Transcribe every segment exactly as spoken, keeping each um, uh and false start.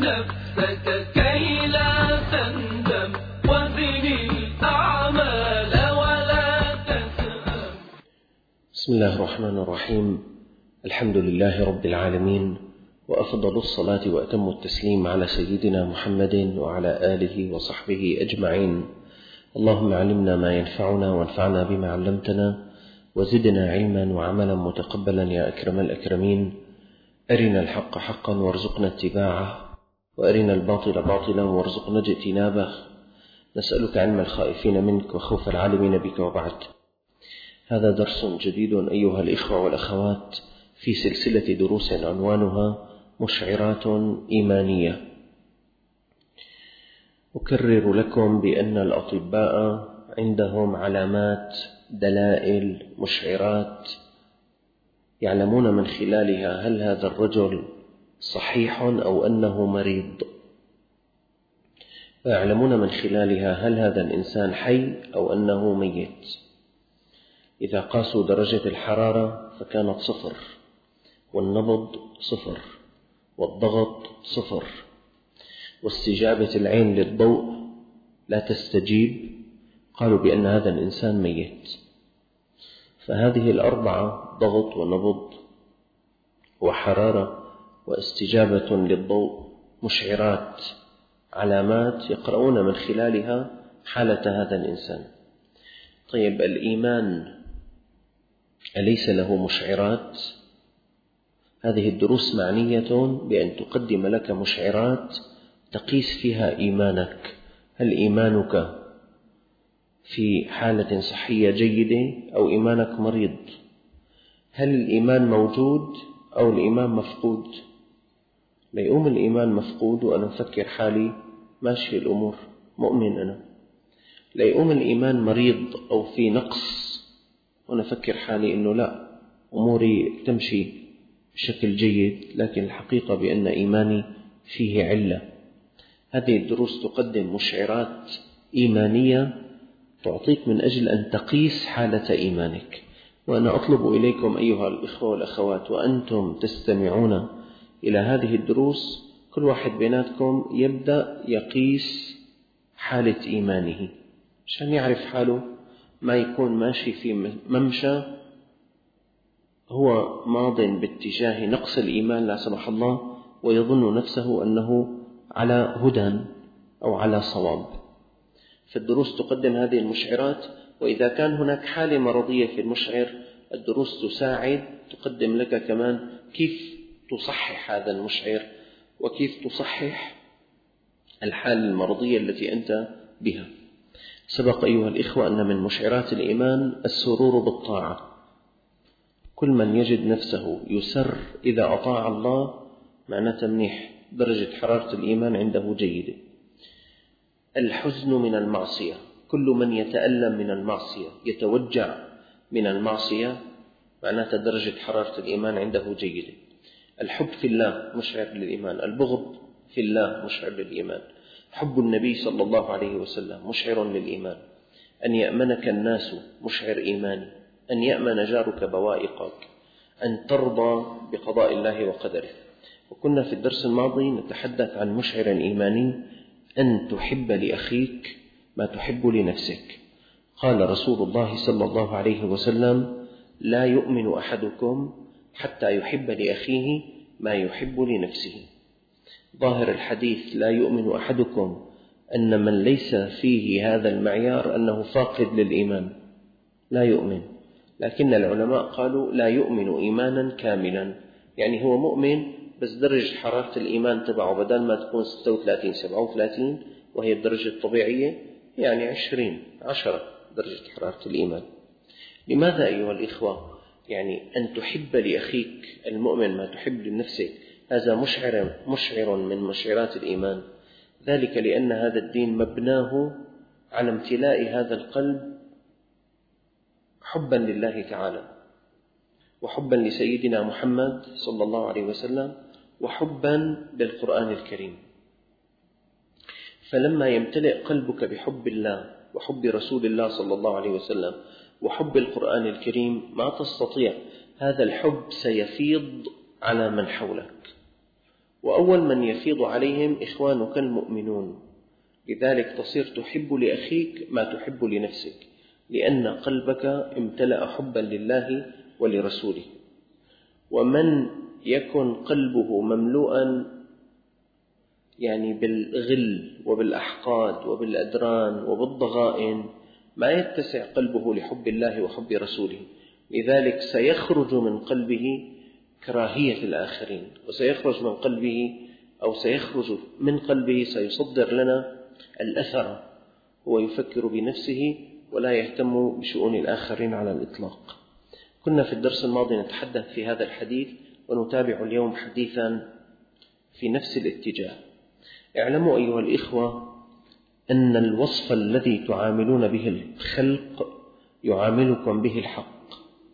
نفسك كي لا تندم وزن الأعمال ولا تسأم. بسم الله الرحمن الرحيم. الحمد لله رب العالمين، وأفضل الصلاة وأتم التسليم على سيدنا محمد وعلى آله وصحبه أجمعين. اللهم علمنا ما ينفعنا وانفعنا بما علمتنا وزدنا علما وعملا متقبلا يا أكرم الأكرمين. أرنا الحق حقا وارزقنا اتباعه، وأرنا الباطل باطلا وارزقنا اجتنابه. نسألك علم الخائفين منك وخوف العالمين بك، وبعد. هذا درس جديد أيها الإخوة والأخوات في سلسلة دروس عنوانها مشعرات إيمانية. أكرر لكم بأن الأطباء عندهم علامات، دلائل، مشعرات يعلمون من خلالها هل هذا الرجل صحيح أو أنه مريض، ويعلمون من خلالها هل هذا الإنسان حي أو أنه ميت. إذا قاسوا درجة الحرارة فكانت صفر، والنبض صفر، والضغط صفر، واستجابة العين للضوء لا تستجيب، قالوا بأن هذا الإنسان ميت. فهذه الأربعة، ضغط ونبض وحرارة واستجابة للضوء، مشعرات، علامات يقرؤون من خلالها حالة هذا الإنسان. طيب، الإيمان أليس له مشعرات؟ هذه الدروس معنية بأن تقدم لك مشعرات تقيس فيها إيمانك. هل إيمانك في حالة صحية جيدة أو إيمانك مريض؟ هل الإيمان موجود أو الإيمان مفقود؟ ليقوم الإيمان مفقود وأنا أفكر حالي ماشي الأمور، مؤمن أنا. ليقوم الإيمان مريض أو في نقص وأنا أفكر حالي إنه لا، أموري تمشي بشكل جيد، لكن الحقيقة بأن إيماني فيه علة. هذه الدروس تقدم مشعرات إيمانية تعطيك من أجل أن تقيس حالة إيمانك. وأنا أطلب إليكم أيها الإخوة والأخوات وأنتم تستمعون إلى هذه الدروس، كل واحد بيناتكم يبدأ يقيس حالة إيمانه عشان يعرف حاله، ما يكون ماشي في ممشى هو ماض باتجاه نقص الإيمان لا سمح الله، ويظن نفسه أنه على هدى أو على صواب. فالدروس تقدم هذه المشعرات، وإذا كان هناك حالة مرضية في المشعر، الدروس تساعد تقدم لك كمان كيف تصحح هذا المشعر وكيف تصحح الحالة المرضية التي أنت بها. سبق أيها الإخوة أن من مشعرات الإيمان السرور بالطاعة. كل من يجد نفسه يسر إذا أطاع الله معناته منيح، درجة حرارة الإيمان عنده جيدة. الحزن من المعصية، كل من يتألم من المعصية، يتوجع من المعصية، معناته درجة حرارة الإيمان عنده جيدة. الحب في الله مشعر للإيمان، البغض في الله مشعر للإيمان. حب النبي صلى الله عليه وسلم مشعر للإيمان. أن يأمنك الناس مشعر إيماني. أن يأمن جارك بوائقك. أن ترضى بقضاء الله وقدره. وكنا في الدرس الماضي نتحدث عن مشعر إيماني، أن تحب لأخيك ما تحب لنفسك. قال رسول الله صلى الله عليه وسلم: لا يؤمن أحدكم حتى يحب لأخيه ما يحب لنفسه. ظاهر الحديث لا يؤمن أحدكم أن من ليس فيه هذا المعيار أنه فاقد للإيمان، لا يؤمن. لكن العلماء قالوا لا يؤمن إيمانا كاملا، يعني هو مؤمن بس درجة حرارة الإيمان تبعه بدل ما تكون ستة وثلاثين سبعة وثلاثين وهي الدرجة الطبيعية، يعني عشرين عشرة درجة حرارة الإيمان. لماذا أيها الإخوة؟ يعني أن تحب لأخيك المؤمن ما تحب لنفسك، هذا مشعر, مشعر من مشعرات الإيمان. ذلك لأن هذا الدين مبناه على امتلاء هذا القلب حبا لله تعالى، وحبا لسيدنا محمد صلى الله عليه وسلم، وحبا للقرآن الكريم. فلما يمتلئ قلبك بحب الله وحب رسول الله صلى الله عليه وسلم وحب القرآن الكريم، ما تستطيع، هذا الحب سيفيض على من حولك، وأول من يفيض عليهم إخوانك المؤمنون، لذلك تصير تحب لأخيك ما تحب لنفسك، لأن قلبك امتلأ حبا لله ولرسوله. ومن يكن قلبه مملوءا يعني بالغل وبالأحقاد وبالأدران وبالضغائن ما يتسع قلبه لحب الله وحب رسوله، لذلك سيخرج من قلبه كراهية الآخرين، وسيخرج من قلبه أو سيخرج من قلبه سيصدر لنا الأثر، هو يفكر بنفسه ولا يهتم بشؤون الآخرين على الإطلاق. كنا في الدرس الماضي نتحدث في هذا الحديث، ونتابع اليوم حديثا في نفس الاتجاه. اعلموا أيها الإخوة أن الوصف الذي تعاملون به الخلق يعاملكم به الحق.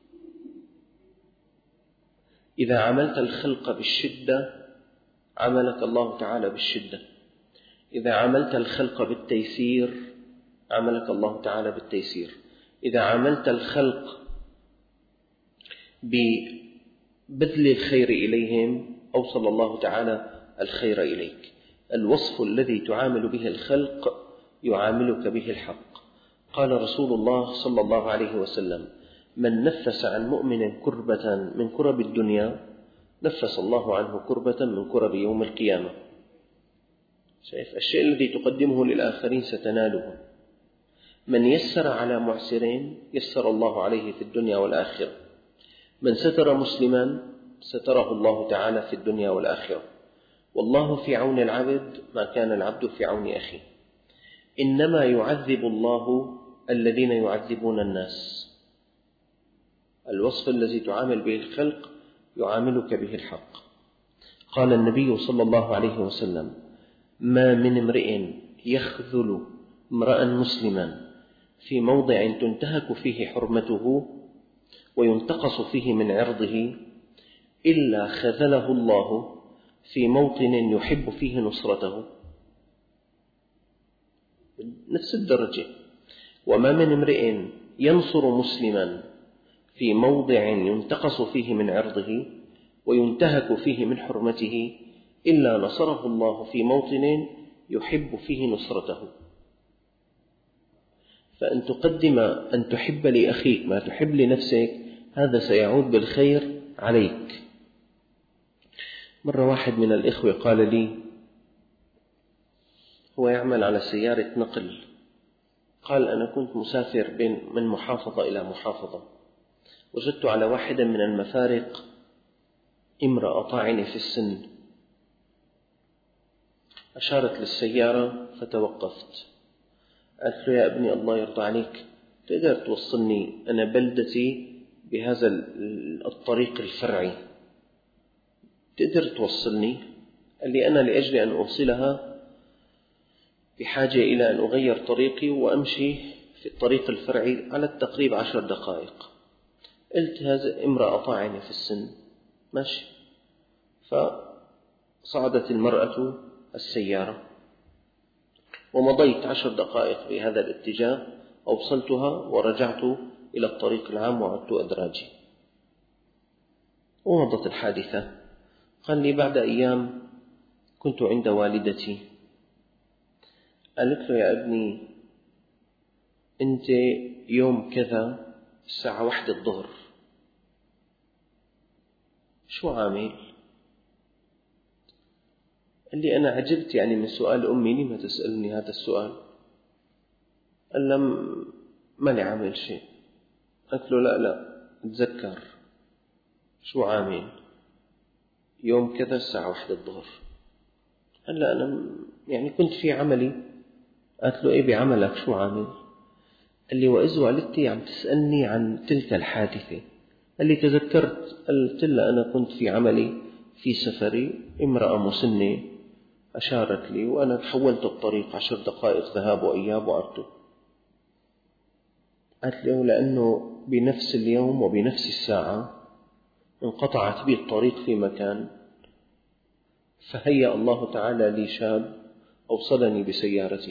إذا عملت الخلق بالشدة عملك الله تعالى بالشدة، إذا عملت الخلق بالتيسير عملك الله تعالى بالتيسير، إذا عملت الخلق ببذل الخير إليهم أوصل الله تعالى الخير إليك. الوصف الذي تعامل به الخلق يعاملك به الحق. قال رسول الله صلى الله عليه وسلم: من نفس عن مؤمن كربة من كرب الدنيا نفس الله عنه كربة من كرب يوم القيامة. شايف الشيء الذي تقدمه للآخرين ستناله. من يسر على معسرين يسر الله عليه في الدنيا والآخرة. من ستر مسلما ستره الله تعالى في الدنيا والآخرة. والله في عون العبد ما كان العبد في عون أخيه. إنما يعذب الله الذين يعذبون الناس. الوصف الذي تعامل به الخلق يعاملك به الحق. قال النبي صلى الله عليه وسلم: ما من امرئ يخذل امرأ مسلما في موضع تنتهك فيه حرمته وينتقص فيه من عرضه إلا خذله الله في موطن يحب فيه نصرته. نفس الدرجة. وما من امرئ ينصر مسلما في موضع ينتقص فيه من عرضه وينتهك فيه من حرمته إلا نصره الله في موطن يحب فيه نصرته. فأن تقدم أن تحب لأخيك ما تحب لنفسك هذا سيعود بالخير عليك. مرة واحد من الإخوة قال لي، هو يعمل على سيارة نقل، قال: أنا كنت مسافر بين من محافظة إلى محافظة، وجدت على واحدة من المفارق امرأة طاعنة في السن، أشارت للسيارة فتوقفت. قالت له: يا ابني الله يرضى عليك تقدر توصلني، أنا بلدتي بهذا الطريق الفرعي، تقدر توصلني؟ قال لي: أنا لأجل أن أوصلها بحاجة إلى أن أغير طريقي وأمشي في الطريق الفرعي على التقريب عشر دقائق. قلت: هذا امرأة طاعنة في السن، ماشي. فصعدت المرأة السيارة ومضيت عشر دقائق بهذا الاتجاه، أوصلتها ورجعت إلى الطريق العام وعدت أدراجي، ومضت الحادثة. قال لي: بعد أيام كنت عند والدتي، قالت له: يا ابني أنت يوم كذا الساعة واحدة الظهر شو عامل؟ قال لي: أنا عجبت يعني من سؤال أمي، لما تسألني هذا السؤال؟ قال: لم ما لي عامل شيء. قلت له: لا لا اتذكر شو عامل يوم كذا الساعة واحدة الظهر. قال: لا أنا يعني كنت في عملي. قلت له: إيه بعملك شو عامل؟ قال لي: وإذ والدتي عم تسألني عن تلك الحادثة. قال لي: تذكرت. قلت لها: أنا كنت في عملي في سفري، امرأة مسنة أشارت لي وأنا تحولت الطريق عشر دقائق ذهاب وإياب وعدت. قالت له: لأنه بنفس اليوم وبنفس الساعة انقطعت بي الطريق في مكان، فهيأ الله تعالى لي شاب أوصلني بسيارته.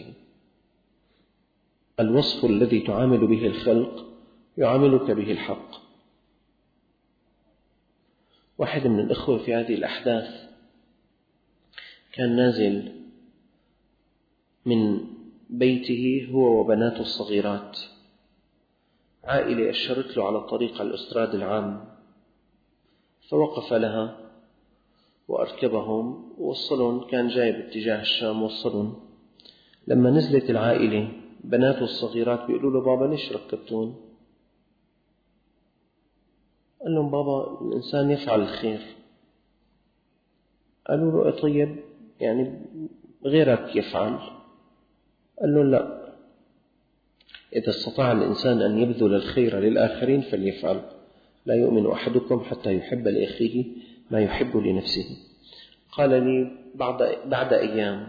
الوصف الذي تعامل به الخلق يعاملك به الحق. واحد من الإخوة في هذه الأحداث كان نازل من بيته هو وبناته الصغيرات، عائلة أشرت له على طريق الأستراد العام، فوقف لها وأركبهم ووصلهم. كان جاي باتجاه الشام وصلهم. لما نزلت العائلة بناته الصغيرات بيقولوا له: بابا ليش ركبتون؟ قال لهم: بابا الإنسان يفعل الخير. قالوا له: طيب يعني غيرك يفعل؟ قال له: لا، إذا استطاع الإنسان أن يبذل الخير للآخرين فليفعل. لا يؤمن أحدكم حتى يحب لأخيه ما يحب لنفسه. قال لي: بعد, بعد أيام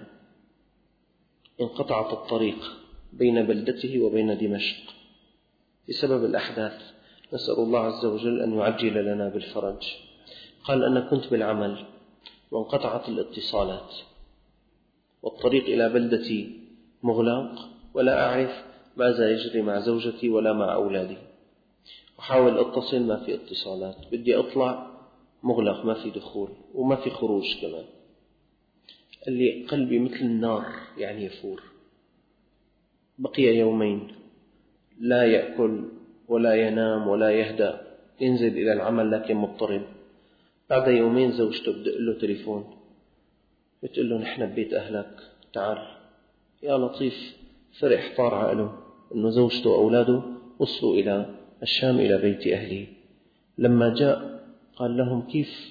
انقطعت الطريق بين بلدته وبين دمشق بسبب الأحداث، نسأل الله عز وجل أن يعجل لنا بالفرج. قال: أنا كنت بالعمل وانقطعت الاتصالات والطريق إلى بلدتي مغلق، ولا أعرف ماذا يجري مع زوجتي ولا مع أولادي. أحاول أتصل ما في اتصالات، بدي أطلع مغلق ما في دخول وما في خروج كمان. قال لي: قلبي مثل النار يعني يفور. بقي يومين لا يأكل ولا ينام ولا يهدأ، ينزل إلى العمل لكن مضطرب. بعد يومين زوجته بدق له تليفون بتقول له: نحن ببيت أهلك تعال. يا لطيف، فرح طار عقله أنه زوجته وأولاده وصلوا إلى الشام إلى بيت أهله. لما جاء قال لهم: كيف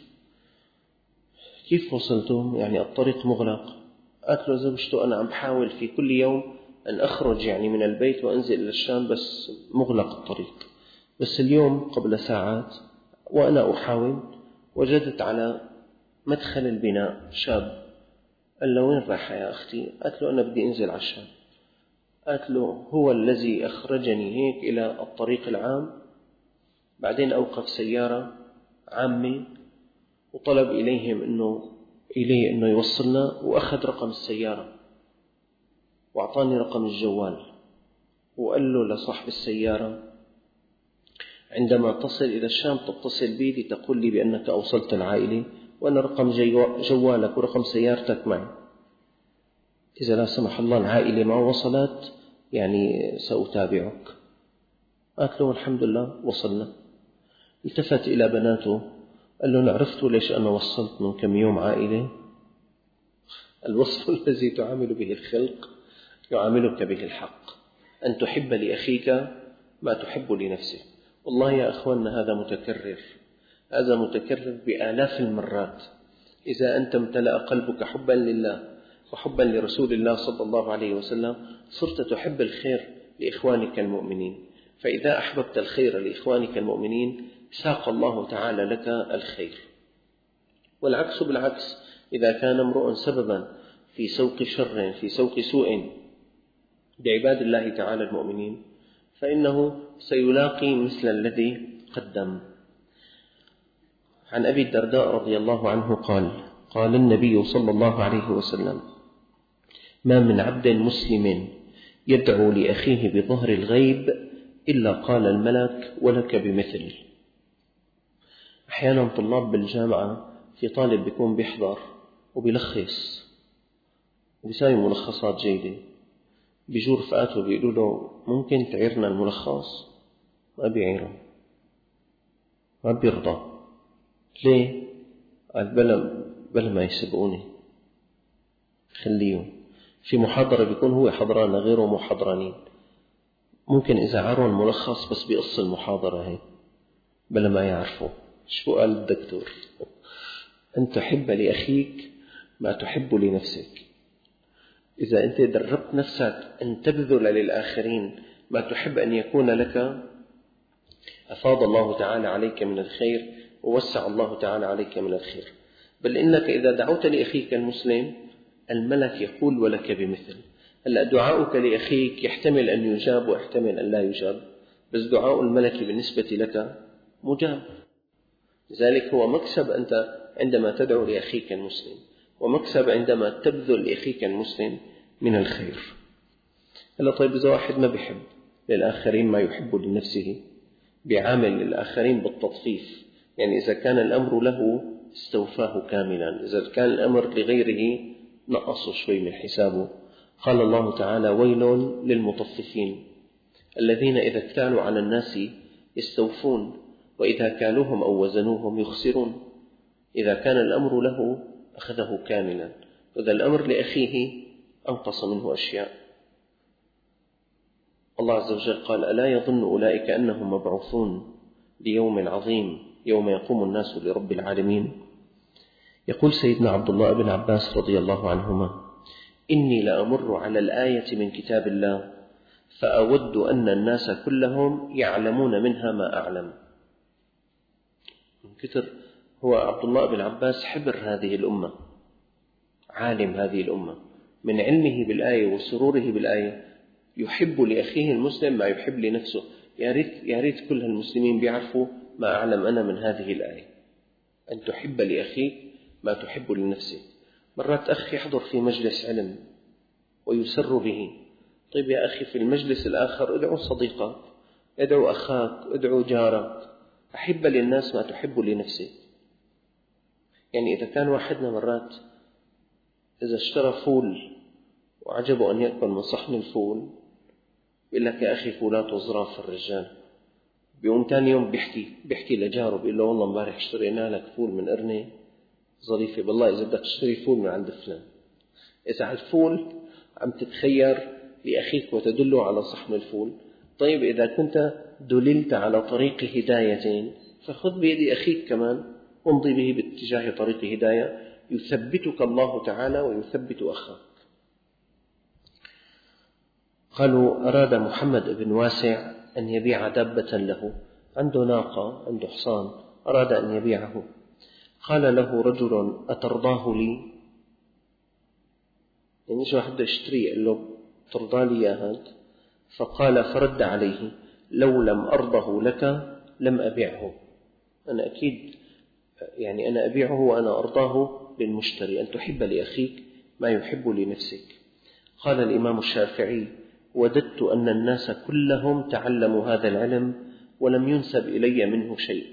كيف وصلتم؟ يعني الطريق مغلق. قالت له زوجته: أنا عم بحاول في كل يوم أن أخرج يعني من البيت وأنزل إلى الشام بس مغلق الطريق. بس اليوم قبل ساعات وأنا أحاول وجدت على مدخل البناء شاب. قال له: وين رايحة يا أختي؟ قالت له: أنا بدي أنزل على الشام. قالت له: هو الذي أخرجني هيك إلى الطريق العام. بعدين أوقف سيارة عامة وطلب إليهم إنه إليه إنه يوصلنا، وأخذ رقم السيارة وأعطاني رقم الجوال وقال له لصاحب السيارة: عندما تصل إلى الشام تتصل بي لتقول لي بأنك أوصلت العائلة، وأنا رقم جوالك ورقم سيارتك معي. إذا لا سمح الله العائلة ما وصلت يعني سأتابعك. قالت له: الحمد لله وصلنا. التفت إلى بناته قال له: عرفتوا ليش أنا وصلت من كم يوم عائلة؟ الوصف الذي تعامل به الخلق يعاملك به الحق، أن تحب لأخيك ما تحب لنفسك. والله يا أخواننا هذا متكرر، هذا متكرر بآلاف المرات. إذا أنت امتلأ قلبك حبا لله وحبا لرسول الله صلى الله عليه وسلم صرت تحب الخير لإخوانك المؤمنين. فإذا أحببت الخير لإخوانك المؤمنين ساق الله تعالى لك الخير. والعكس بالعكس، إذا كان امرؤ سببا في سوق شر في سوق سوء بعباد الله تعالى المؤمنين فإنه سيلاقي مثل الذي قدم. عن أبي الدرداء رضي الله عنه قال: قال النبي صلى الله عليه وسلم: ما من عبد مسلم يدعو لأخيه بظهر الغيب إلا قال الملك: ولك بمثل. أحيانا طلاب بالجامعة في طالب بيكون بيحضر وبيلخص وبيساوي ملخصات جيدة، بيجوا رفقاته بيقولوا له: ممكن تعيرنا الملخص؟ ما بيعيره، ما بيرضى. ليه؟ قال: بلا, بلا ما يسبقوني خليهم. في محاضرة بيكون هو حضران غيره مو حضرانين، ممكن إذا عاروا الملخص بس بيقص المحاضرة هي بلا ما يعرفوا. شو قال الدكتور؟ أن تحب لأخيك ما تحب لنفسك. إذا أنت دربت نفسك أن تبذل للآخرين ما تحب أن يكون لك أفاض الله تعالى عليك من الخير ووسع الله تعالى عليك من الخير. بل إنك إذا دعوت لأخيك المسلم الملك يقول: ولك بمثل. هلأ دعاؤك لأخيك يحتمل أن يجاب ويحتمل أن لا يجاب، بس دعاء الملك بالنسبة لك مجاب. لذلك هو مكسب أنت عندما تدعو لأخيك المسلم، ومكسب عندما تبذل لأخيك المسلم من الخير. هلا طيب، إذا واحد ما بيحب للآخرين ما يحب لنفسه، بيعامل للآخرين بالتطفيف، يعني إذا كان الأمر له استوفاه كاملا، إذا كان الأمر لغيره نقصوا شوي من حسابه. قال الله تعالى: ويل للمطففين الذين إذا اكتالوا على الناس يستوفون وإذا كالوهم أو وزنوهم يخسرون. إذا كان الأمر له أخذه كاملا، وإذا الأمر لأخيه أنقص منه أشياء. الله عز وجل قال: ألا يظن أولئك أنهم مبعوثون ليوم عظيم يوم يقوم الناس لرب العالمين. يقول سيدنا عبد الله بن عباس رضي الله عنهما: إني لأمر على الآية من كتاب الله فأود أن الناس كلهم يعلمون منها ما أعلم. من كثر هو عبد الله بن عباس حبر هذه الأمة، عالم هذه الأمة، من علمه بالآية وسروره بالآية يحب لأخيه المسلم ما يحب لنفسه. يا ريت يا ريت كل المسلمين بيعرفوا ما أعلم أنا من هذه الآية، أن تحب لأخيك ما تحب لنفسك. مرات أخ يحضر في مجلس علم ويسر به، طيب يا أخي في المجلس الآخر ادعو صديقك، ادعو أخاك، ادعو جارك، أحب للناس ما تحب لنفسك. يعني إذا كان واحدنا مرات إذا اشترى فول وعجبه أن يأكل من صحن الفول بيقول لك: يا أخي فولات وظراف الرجال. بيقوم تاني يوم بيحكي بيحكي لجاره بيقول له: والله امبارح اشترينا لك فول من قرنة ظريفة، بالله إذا بدك تشتري فول من عند فلان. إذا على الفول عم تتخير لأخيك وتدله على صحن الفول، طيب إذا كنت دللت على طريق هداية فخذ بيد أخيك كمان وامضي به باتجاه طريق هداية يثبتك الله تعالى ويثبت أخاك. قالوا: أراد محمد بن واسع أن يبيع دابة له، عنده ناقة، عنده حصان، أراد أن يبيعه. قال له رجل: أترضاه لي؟ يعني شو واحد يشتري قال له: ترضى لي يا هذا؟ فقال فرد عليه: لو لم أرضه لك لم أبيعه. أنا أكيد يعني أنا أبيعه وأنا أرضاه للمشتري، أن تحب لأخيك ما يحب لنفسك. قال الإمام الشافعي: وددت أن الناس كلهم تعلموا هذا العلم ولم ينسب إلي منه شيء.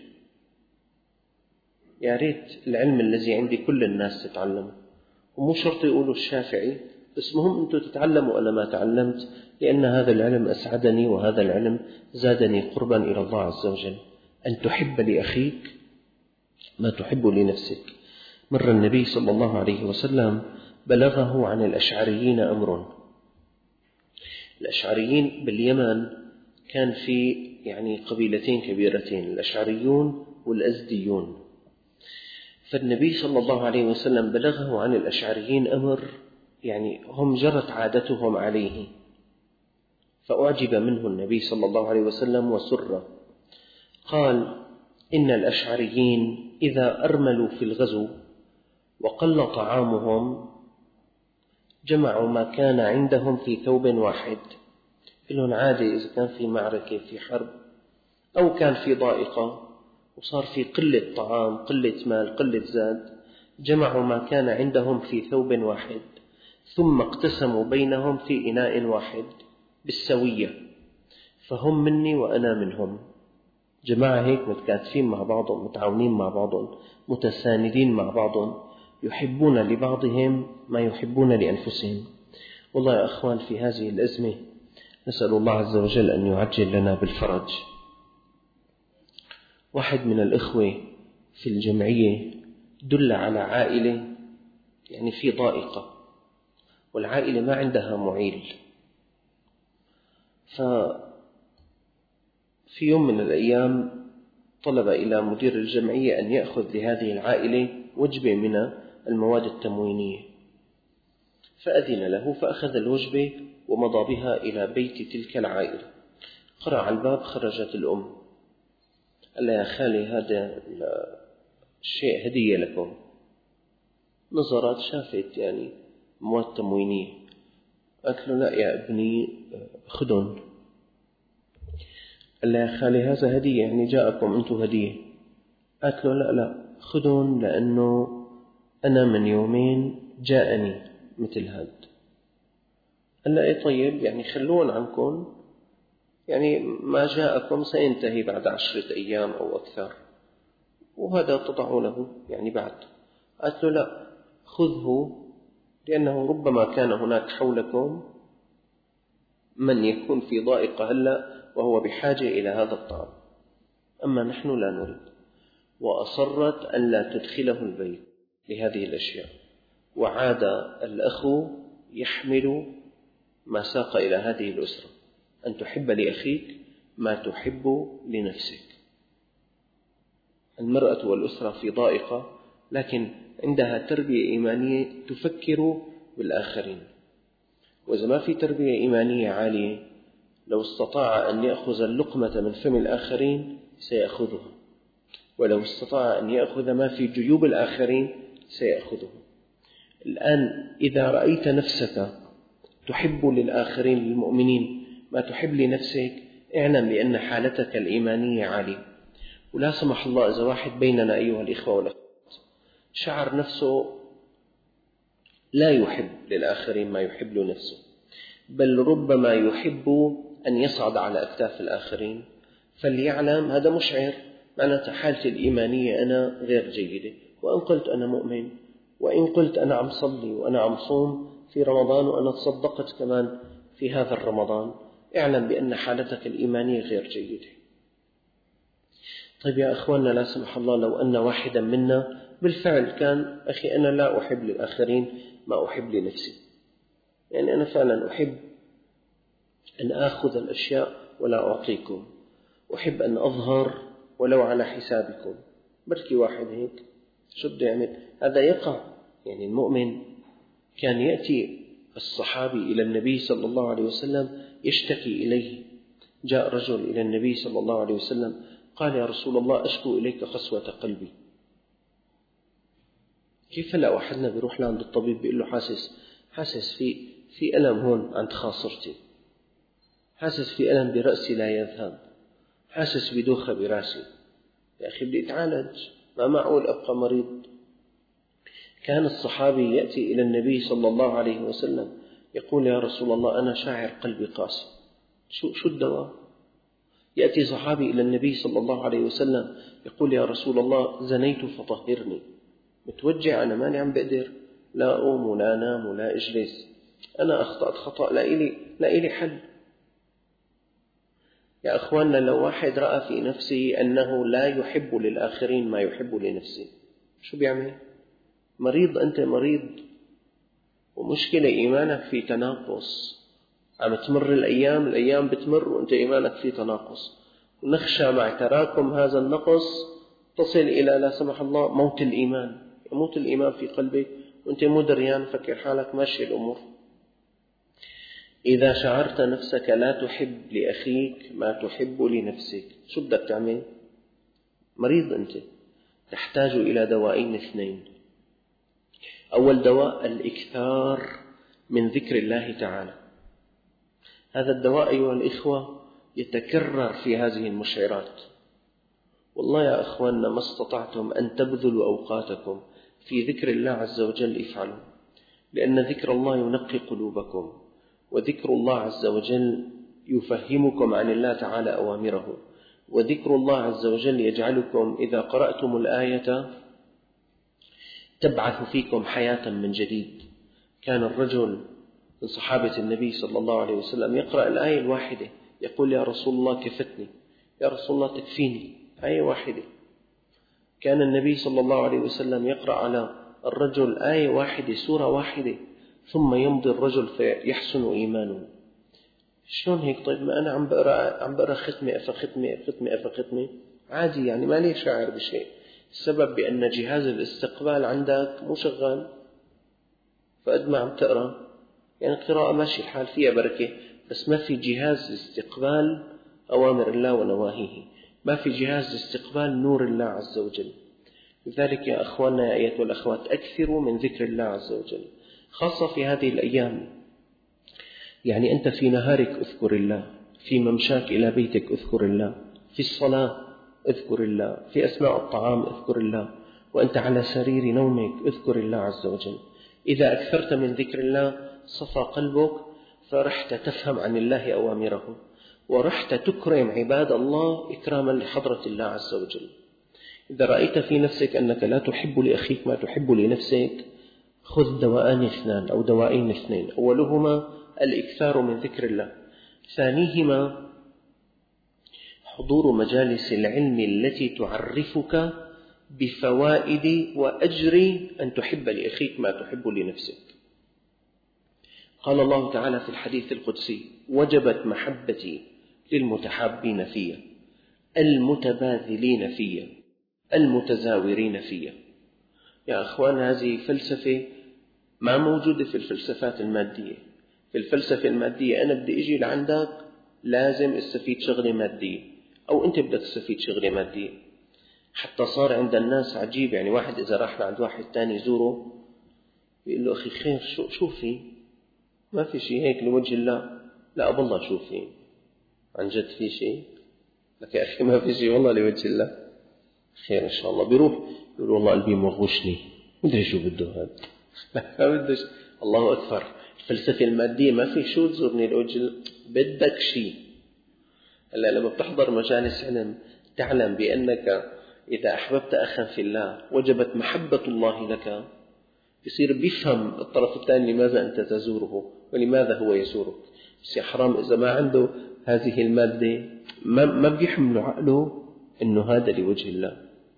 يا ريت العلم الذي عندي كل الناس تتعلمه، ومو شرط يقولوا الشافعي، بس مهم أنتم تتعلموا أنا ما تعلمت، لأن هذا العلم أسعدني وهذا العلم زادني قربا إلى الله عز وجل. أن تحب لأخيك ما تحب لنفسك. مر النبي صلى الله عليه وسلم بلغه عن الأشعريين أمر. الأشعريين باليمن كان في يعني قبيلتين كبيرتين، الأشعريون والأزديون. فالنبي صلى الله عليه وسلم بلغه عن الأشعريين أمر يعني هم جرت عادتهم عليه، فأعجب منه النبي صلى الله عليه وسلم وسر. قال: إن الأشعريين إذا أرملوا في الغزو وقل طعامهم جمعوا ما كان عندهم في ثوب واحد. لهم عادة إذا كان في معركة في حرب أو كان في ضائقة وصار في قلة طعام، قلة مال، قلة زاد، جمعوا ما كان عندهم في ثوب واحد ثم اقتسموا بينهم في إناء واحد بالسوية، فهم مني وأنا منهم. جماعة هيك متكاتفين مع بعضهم، متعاونين مع بعضهم، متساندين مع بعضهم، يحبون لبعضهم ما يحبون لأنفسهم. والله يا أخوان في هذه الأزمة نسأل الله عز وجل أن يعجل لنا بالفرج. واحد من الإخوة في الجمعية دل على عائلة يعني في ضائقة، والعائلة ما عندها معيل. ففي يوم من الأيام طلب إلى مدير الجمعية أن يأخذ لهذه العائلة وجبة من المواد التموينية، فأذن له فأخذ الوجبة ومضى بها إلى بيت تلك العائلة. قرع على الباب، خرجت الأم، قال لها: يا خالي هذا الشيء هدية لكم. نظرت شافت يعني مواد تموينية، قالت له: لا يا ابني خذن. قال لها: يا خالي هذا هدية، يعني جاءكم أنتم هدية. قالت له: لا لا خذن، لأنه أنا من يومين جاءني مثل هذا. قال لها: إيه طيب يعني خلون عنكم، يعني ما جاءكم سينتهي بعد عشرة أيام أو أكثر، وهذا تضعونه يعني بعد. قالت له: لا خذه لأنه ربما كان هناك حولكم من يكون في ضائقة هلأ وهو بحاجة إلى هذا الطعام، أما نحن لا نريد. وأصرت أن لا تدخله البيت لهذه الأشياء، وعاد الأخ يحمل ما ساق إلى هذه الأسرة، أن تحب لأخيك ما تحب لنفسك. المرأة والأسرة في ضائقة، لكن عندها تربية إيمانية تفكر بالآخرين. وإذا ما في تربية إيمانية عالية، لو استطاع أن يأخذ اللقمة من فم الآخرين سيأخذها، ولو استطاع أن يأخذ ما في جيوب الآخرين سيأخذه. الآن إذا رأيت نفسك تحب للآخرين للمؤمنين ما تحب لنفسك، اعلم بأن حالتك الإيمانية عالية. ولا سمح الله إذا واحد بيننا أيها الإخوة والأخوات شعر نفسه لا يحب للآخرين ما يحب لنفسه، بل ربما يحب أن يصعد على أكتاف الآخرين، فليعلم هذا مشعر معناته حالتي الإيمانية أنا غير جيدة. وإن قلت أنا مؤمن، وإن قلت أنا عم صلي وأنا عم صوم في رمضان وأنا تصدقت كمان في هذا الرمضان، اعلم بأن حالتك الإيمانية غير جيدة. طيب يا أخواننا، لا سمح الله لو أن واحدا منا بالفعل كان أخي أنا لا أحب للآخرين ما أحب لنفسي، يعني أنا فعلا أحب أن آخذ الأشياء ولا أعطيكم، أحب أن أظهر ولو على حسابكم. بركي واحد هيك شو بده يعمل؟ هذا يقع. يعني المؤمن كان يأتي الصحابي إلى النبي صلى الله عليه وسلم يشتكي إليه. جاء رجل إلى النبي صلى الله عليه وسلم قال: يا رسول الله، أشكو إليك قسوة قلبي. كيف لا أحدنا بيروح لعند الطبيب بيقول له حاسس حاسس في في ألم هون عند خاصرتي، حاسس في ألم برأسي لا يذهب، حاسس بدوخة براسي. يا أخي بدي أتعالج، ما معقول أبقى مريض. كان الصحابي يأتي إلى النبي صلى الله عليه وسلم يقول: يا رسول الله، أنا شاعر قلبي قاسي، شو شو الدواء؟ يأتي صحابي إلى النبي صلى الله عليه وسلم يقول: يا رسول الله، زنيت فطهرني، متوجع، أنا ماني عم بقدر، لا أقوم ولا أنام ولا أجلس، أنا أخطأت خطأ لا إلي لا إلي حل. يا أخواننا، لو واحد رأى في نفسه أنه لا يحب للآخرين ما يحب لنفسه، شو بيعمل؟ مريض، أنت مريض، ومشكلة إيمانك في تناقص. عم تمر الأيام الأيام بتمر وأنت إيمانك في تناقص، ونخشى مع تراكم هذا النقص تصل إلى لا سمح الله موت الإيمان، يموت الإيمان في قلبك وأنت مو دريان، فكر حالك ماشي الأمور. إذا شعرت نفسك لا تحب لأخيك ما تحب لنفسك، شو بدك تعمل؟ مريض أنت، تحتاج إلى دوائين اثنين. أول دواء الإكثار من ذكر الله تعالى. هذا الدواء أيها الإخوة يتكرر في هذه المشعرات. والله يا أخواننا، ما استطعتم أن تبذلوا أوقاتكم في ذكر الله عز وجل افعلوا، لأن ذكر الله ينقي قلوبكم، وذكر الله عز وجل يفهمكم عن الله تعالى أوامره، وذكر الله عز وجل يجعلكم إذا قرأتم الآية تبعث فيكم حياة من جديد. كان الرجل من صحابة النبي صلى الله عليه وسلم يقرأ الآية الواحدة يقول: يا رسول الله كفتني، يا رسول الله تكفيني، آية واحدة. كان النبي صلى الله عليه وسلم يقرأ على الرجل آية واحدة، سورة واحدة، ثم يمضي الرجل فيحسن إيمانه. شلون هيك؟ طيب ما أنا عم بقرأ عم بقرأ ختمة أفا ختمة ختمة أفا ختمة عادي، يعني ما لي شاعر بشيء. السبب بأن جهاز الاستقبال عندك مو شغال، فقد ما عم تقرأ يعني قراءة ماشي الحال فيها بركة، بس ما في جهاز استقبال أوامر الله ونواهيه، ما في جهاز استقبال نور الله عز وجل. لذلك يا أخواننا يا أيها الأخوات، أكثروا من ذكر الله عز وجل، خاصة في هذه الأيام. يعني أنت في نهارك اذكر الله، في ممشاك إلى بيتك اذكر الله، في الصلاة اذكر الله، في أثناء الطعام اذكر الله، وأنت على سرير نومك اذكر الله عز وجل. إذا أكثرت من ذكر الله صفى قلبك، فرحت تفهم عن الله أوامره، ورحت تكرم عباد الله إكراما لحضرة الله عز وجل. إذا رأيت في نفسك أنك لا تحب لأخيك ما تحب لنفسك، خذ دواءان اثنان أو دوائين اثنين، أولهما الإكثار من ذكر الله، ثانيهما حضور مجالس العلم التي تعرفك بفوائد وأجر أن تحب لأخيك ما تحب لنفسك. قال الله تعالى في الحديث القدسي: وجبت محبتي للمتحابين فيا المتباذلين فيا المتزاورين فيا. يا أخوان، هذه فلسفة ما موجودة في الفلسفات المادية. في الفلسفة المادية أنا بدي أجي لعندك لازم استفيد شغلة مادية، أو أنت بدك تستفيد شغلة مادية. حتى صار عند الناس عجيب، يعني واحد إذا راح لعند واحد تاني يزوره بيقول له: أخي خير، شو شو في؟ ما في شيء، هيك لوجه الله. لا بالله شو في؟ عن جد في شيء؟ لك يا أخي ما في شيء والله لوجه الله. خير إن شاء الله. بيروح يقول: والله قلبي موغوشني، مدري شو بده هذا. لا ما بدش. الله أكبر. الفلسفة المادية ما في شو تزورني لوجه، بدك شيء. هلا لما بتحضر مجالس علم تعلم بأنك إذا أحببت أخا في الله وجبت محبة الله لك، يصير بيفهم الطرف الثاني لماذا أنت تزوره ولماذا هو يزورك. بس يا حرام إذا ما عنده هذه المادة ما ما بيحمل عقله إنه هذا لوجه الله.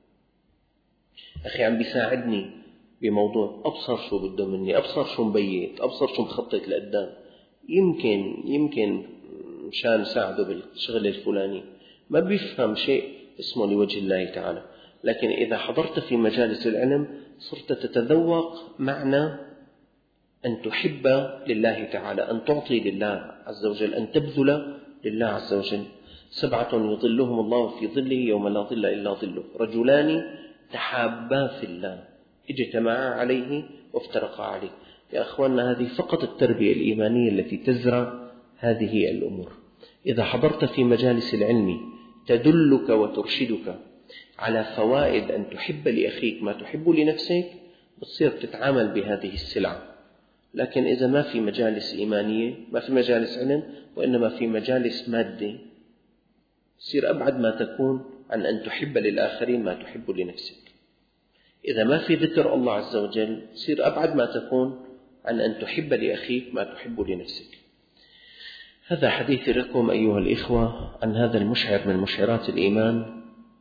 أخي عم بيساعدني بموضوع، أبصر شو بده مني، أبصر شو مبيت، أبصر شو مخطط لقدام، يمكن يمكن مشان ساعده بالشغل الفلاني. ما بيفهم شيء اسمه لوجه الله تعالى. لكن إذا حضرت في مجالس العلم صرت تتذوق معنى أن تحب لله تعالى، أن تعطي لله عز وجل، أن تبذل لله عز وجل. سبعة يظلهم الله في ظله يوم لا ظل إلا ظله: رجلان تحابا في الله اجتمعا عليه وافترقا عليه. يا أخواننا، هذه فقط التربية الإيمانية التي تزرع هذه الأمور. إذا حضرت في مجالس العلم تدلك وترشدك على فوائد أن تحب لأخيك ما تحب لنفسك، بتصير تتعامل بهذه السلعة. لكن إذا ما في مجالس إيمانية، ما في مجالس علم، وإنما في مجالس مادة، تصير أبعد ما تكون عن أن تحب للآخرين ما تحب لنفسك. إذا ما في ذكر الله عز وجل، تصير أبعد ما تكون عن أن تحب لأخيك ما تحب لنفسك. هذا حديث لكم أيها الإخوة عن هذا المشعر من مشعرات الإيمان،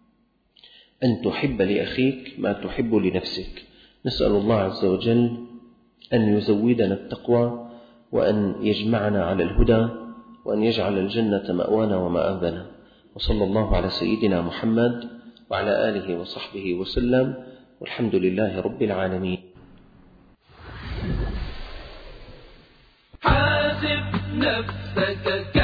أن تحب لأخيك ما تحب لنفسك. نسأل الله عز وجل أن يزودنا التقوى، وأن يجمعنا على الهدى، وأن يجعل الجنة مأوانا ومآبنا. وصلى الله على سيدنا محمد وعلى آله وصحبه وسلم، والحمد لله رب العالمين. حاسب نفسك